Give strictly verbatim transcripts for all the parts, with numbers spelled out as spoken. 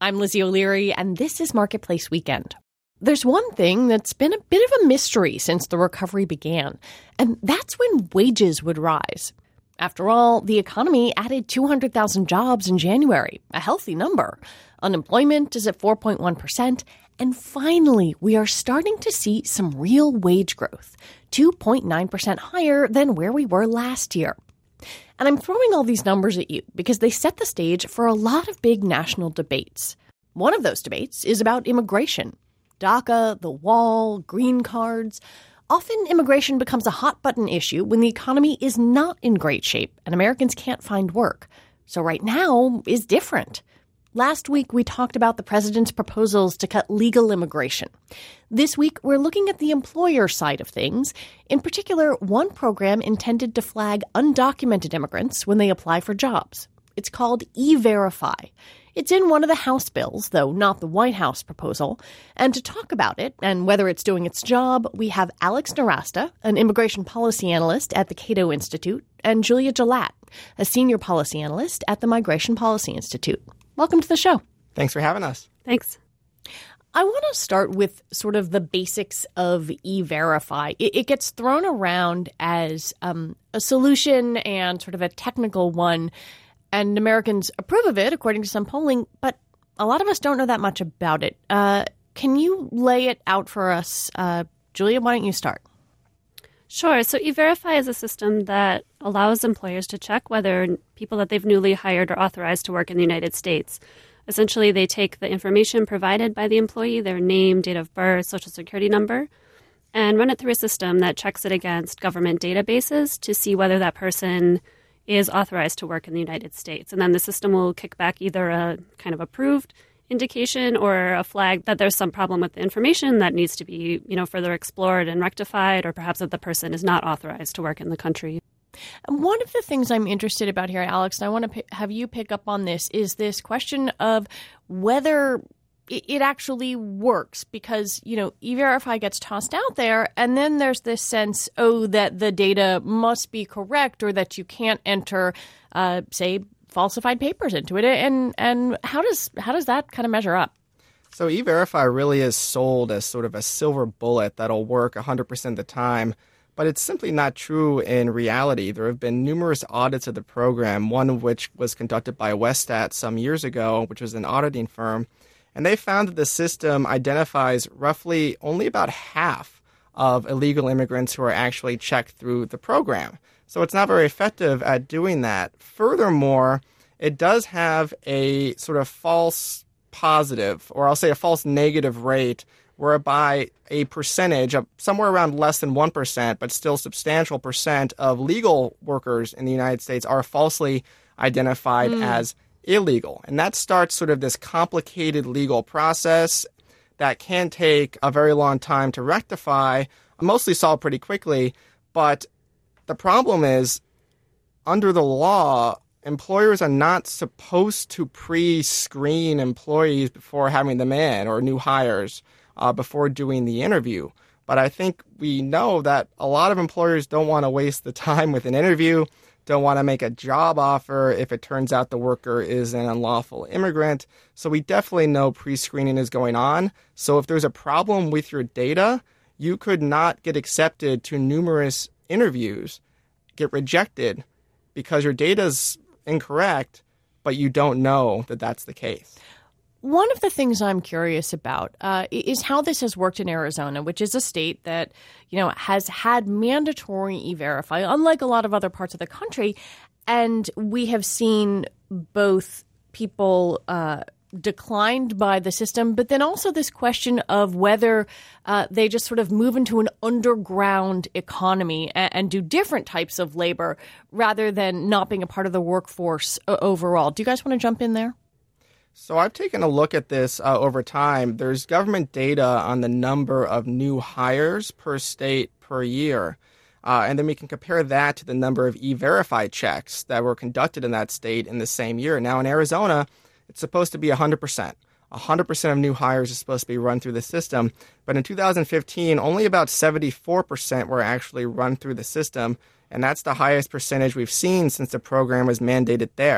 I'm Lizzie O'Leary, and this is Marketplace Weekend. There's one thing that's been a bit of a mystery since the recovery began, and that's when wages would rise. After all, the economy added two hundred thousand jobs in January, a healthy number. Unemployment is at four point one percent, and finally, we are starting to see some real wage growth, two point nine percent higher than where we were last year. And I'm throwing all these numbers at you because they set the stage for a lot of big national debates. One of those debates is about immigration. DACA, the wall, green cards. Often immigration becomes a hot-button issue when the economy is not in great shape and Americans can't find work. So right now is different. Last week, we talked about the president's proposals to cut legal immigration. This week, we're looking at the employer side of things. In particular, one program intended to flag undocumented immigrants when they apply for jobs. It's called E-Verify. It's in one of the House bills, though not the White House proposal. And to talk about it and whether it's doing its job, we have Alex Nowrasteh, an immigration policy analyst at the Cato Institute, and Julia Gilat, a senior policy analyst at the Migration Policy Institute. Welcome to the show. Thanks for having us. Thanks. I want to start with sort of the basics of E-Verify. It, it gets thrown around as um, a solution and sort of a technical one, and Americans approve of it, according to some polling, but a lot of us don't know that much about it. Uh, can you lay it out for us? Uh, Julia, why don't you start? Sure. So E-Verify is a system that allows employers to check whether people that they've newly hired are authorized to work in the United States. Essentially, they take the information provided by the employee, their name, date of birth, social security number, and run it through a system that checks it against government databases to see whether that person is authorized to work in the United States. And then the system will kick back either a kind of approved indication or a flag that there's some problem with the information that needs to be, you know, further explored and rectified, or perhaps that the person is not authorized to work in the country. And one of the things I'm interested about here, Alex, and I want to p- have you pick up on this, is this question of whether it, it actually works, because, you know, E-Verify gets tossed out there, and then there's this sense, oh, that the data must be correct, or that you can't enter, uh, say, falsified papers into it. And and how does how does that kind of measure up? So E-Verify really is sold as sort of a silver bullet that'll work one hundred percent of the time, but it's simply not true in reality. There have been numerous audits of the program, one of which was conducted by Westat some years ago, which was an auditing firm, and they found that the system identifies roughly only about half of illegal immigrants who are actually checked through the program. So it's not very effective at doing that. Furthermore, it does have a sort of false positive, or I'll say a false negative rate, whereby a percentage of somewhere around less than one percent, but still substantial percent of legal workers in the United States are falsely identified mm. as illegal. And that starts sort of this complicated legal process that can take a very long time to rectify, mostly solved pretty quickly. But the problem is, under the law, employers are not supposed to pre-screen employees before having them in, or new hires uh, before doing the interview. But I think we know that a lot of employers don't want to waste the time with an interview, don't want to make a job offer if it turns out the worker is an unlawful immigrant. So we definitely know pre-screening is going on. So if there's a problem with your data, you could not get accepted to numerous interviews, get rejected because your data's incorrect, but you don't know that that's the case. One of the things I'm curious about uh, is how this has worked in Arizona, which is a state that, you know, has had mandatory E-Verify, unlike a lot of other parts of the country. And we have seen both people uh, declined by the system, but then also this question of whether uh, they just sort of move into an underground economy and, and do different types of labor rather than not being a part of the workforce uh, overall. Do you guys want to jump in there? So I've taken a look at this uh, over time. There's government data on the number of new hires per state per year. Uh, and then we can compare that to the number of E-Verify checks that were conducted in that state in the same year. Now, in Arizona, it's supposed to be one hundred percent. one hundred percent of new hires are supposed to be run through the system. But in two thousand fifteen, only about seventy-four percent were actually run through the system. And that's the highest percentage we've seen since the program was mandated there.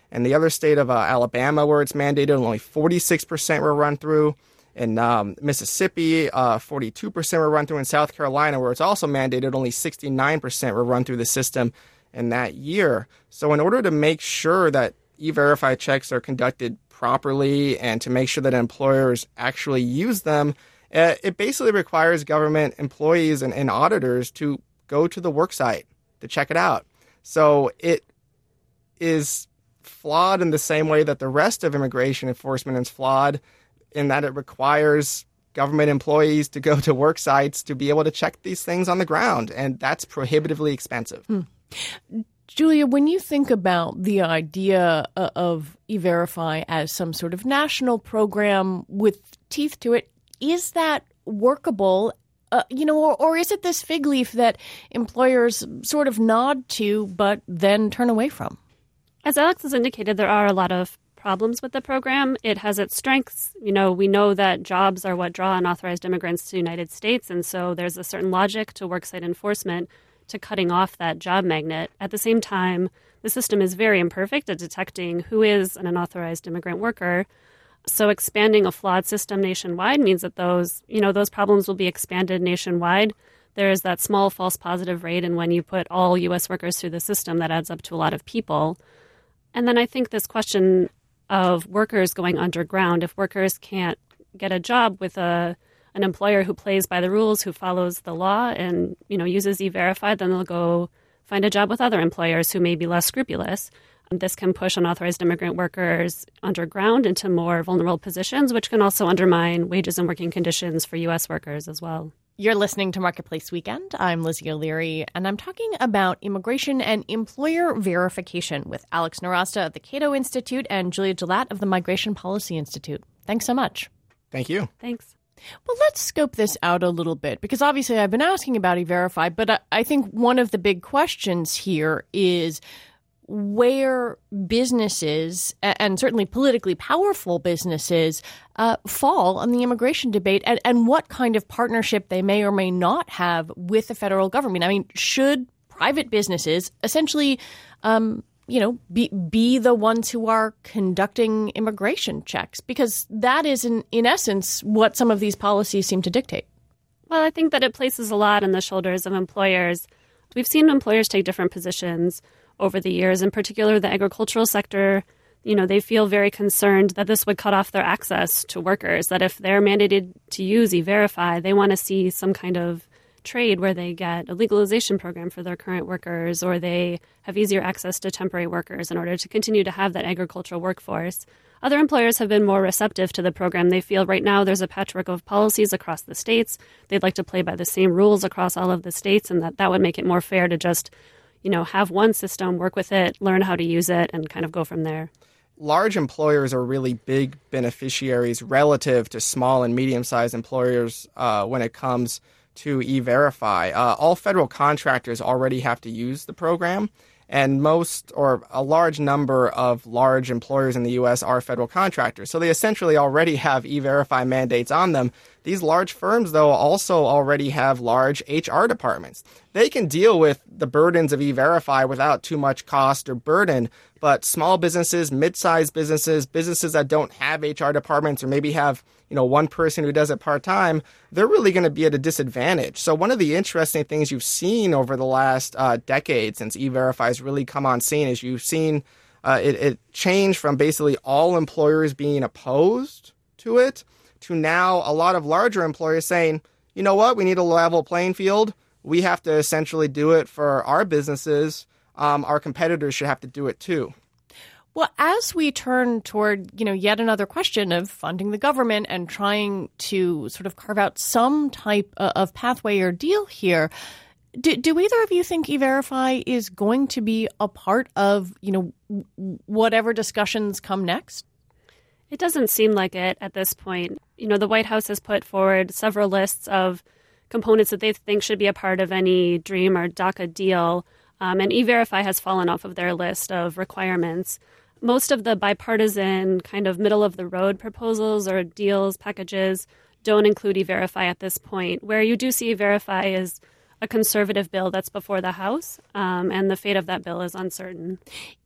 In the other state of uh, Alabama, where it's mandated, only forty-six percent were run through. In um, Mississippi, uh, forty-two percent were run through. In South Carolina, where it's also mandated, only sixty-nine percent were run through the system in that year. So in order to make sure that E-Verify checks are conducted properly and to make sure that employers actually use them, uh, it basically requires government employees and, and auditors to go to the worksite to check it out. So it is flawed in the same way that the rest of immigration enforcement is flawed, in that it requires government employees to go to work sites to be able to check these things on the ground, and that's prohibitively expensive. Hmm. Julia, when you think about the idea of E-Verify as some sort of national program with teeth to it, is that workable? Uh, you know, or, or is it this fig leaf that employers sort of nod to but then turn away from? As Alex has indicated, there are a lot of problems with the program. It has its strengths. You know, we know that jobs are what draw unauthorized immigrants to the United States, and so there's a certain logic to worksite enforcement to cutting off that job magnet. At the same time, the system is very imperfect at detecting who is an unauthorized immigrant worker. So expanding a flawed system nationwide means that those, you know, those problems will be expanded nationwide. There is that small false positive rate, and when you put all U S workers through the system, that adds up to a lot of people. And then I think this question of workers going underground, if workers can't get a job with a an employer who plays by the rules, who follows the law and, you know, uses E-Verify, then they'll go find a job with other employers who may be less scrupulous. And this can push unauthorized immigrant workers underground into more vulnerable positions, which can also undermine wages and working conditions for U S workers as well. You're listening to Marketplace Weekend. I'm Lizzie O'Leary, and I'm talking about immigration and employer verification with Alex Nowrasteh of the Cato Institute and Julia Gillette of the Migration Policy Institute. Thanks so much. Thank you. Thanks. Well, let's scope this out a little bit, because obviously I've been asking about E-Verify, but I, I think one of the big questions here is where businesses, and certainly politically powerful businesses, uh, fall on the immigration debate, and, and what kind of partnership they may or may not have with the federal government. I mean, should private businesses essentially, um, you know, be be the ones who are conducting immigration checks? Because that is, in, in essence, what some of these policies seem to dictate. Well, I think that it places a lot on the shoulders of employers. We've seen employers take different positions over the years, in particular the agricultural sector. You know, they feel very concerned that this would cut off their access to workers, that if they're mandated to use E-Verify, they want to see some kind of trade where they get a legalization program for their current workers, or they have easier access to temporary workers in order to continue to have that agricultural workforce. Other employers have been more receptive to the program. They feel right now there's a patchwork of policies across the states. They'd like to play by the same rules across all of the states, and that that would make it more fair to just, you know, have one system, work with it, learn how to use it, and kind of go from there. Large employers are really big beneficiaries relative to small and medium-sized employers uh, when it comes to E-Verify. Uh, all federal contractors already have to use the program, and most or a large number of large employers in the U S are federal contractors. So they essentially already have E-Verify mandates on them. These large firms, though, also already have large H R departments. They can deal with the burdens of E-Verify without too much cost or burden, but small businesses, mid-sized businesses, businesses that don't have H R departments or maybe have, you know, one person who does it part-time, they're really going to be at a disadvantage. So one of the interesting things you've seen over the last uh, decade since E-Verify has really come on scene is you've seen uh, it, it change from basically all employers being opposed to it to now a lot of larger employers saying, you know what, we need a level playing field. We have to essentially do it for our businesses. Um, our competitors should have to do it too. Well, as we turn toward, you know, yet another question of funding the government and trying to sort of carve out some type of pathway or deal here, do, do either of you think E-Verify is going to be a part of, you know, whatever discussions come next? It doesn't seem like it at this point. You know, the White House has put forward several lists of components that they think should be a part of any DREAM or DACA deal, um, and E-Verify has fallen off of their list of requirements. Most of the bipartisan kind of middle-of-the-road proposals or deals, packages, don't include E-Verify at this point. Where you do see E-Verify is a conservative bill that's before the House, um, and the fate of that bill is uncertain.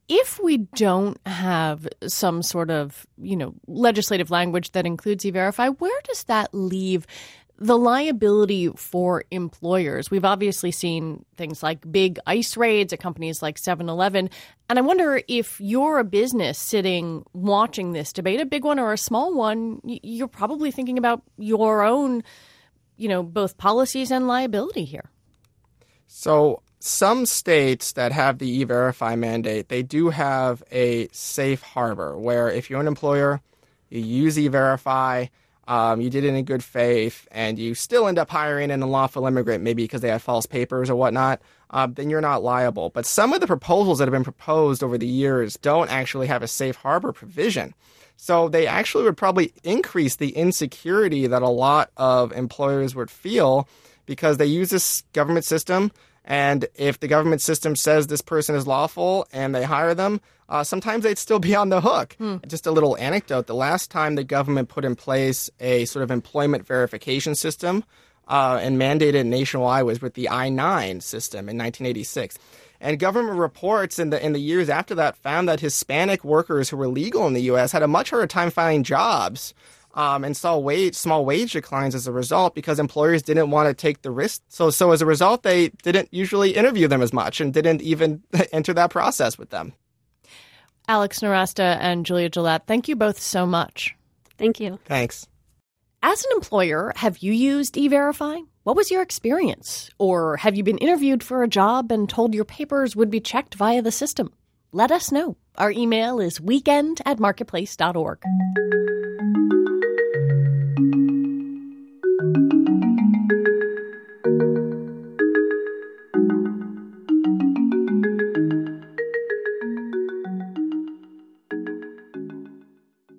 if we don't have some sort of, you know, legislative language that includes E-Verify, where does that leave the liability for employers? We've obviously seen things like big ICE raids at companies like seven eleven. And I wonder if you're a business sitting watching this debate, a big one or a small one, you're probably thinking about your own, you know, both policies and liability here. So some states that have the E-Verify mandate, they do have a safe harbor where if you're an employer, you use E-Verify, Um, you did it in good faith, and you still end up hiring an unlawful immigrant, maybe because they have false papers or whatnot, uh, then you're not liable. But some of the proposals that have been proposed over the years don't actually have a safe harbor provision. So they actually would probably increase the insecurity that a lot of employers would feel because they use this government system. And if the government system says this person is lawful and they hire them, uh, sometimes they'd still be on the hook. Hmm. Just a little anecdote. The last time the government put in place a sort of employment verification system uh, and mandated nationwide was with the I nine system in nineteen eighty-six. And government reports in the in the years after that found that Hispanic workers who were legal in the U S had a much harder time finding jobs. Um, and saw wage, small wage declines as a result because employers didn't want to take the risk. So, so as a result, they didn't usually interview them as much and didn't even enter that process with them. Alex Nowrasteh and Julia Gillette, thank you both so much. Thank you. Thanks. As an employer, have you used E-Verify? What was your experience? Or have you been interviewed for a job and told your papers would be checked via the system? Let us know. Our email is weekend at marketplace dot org.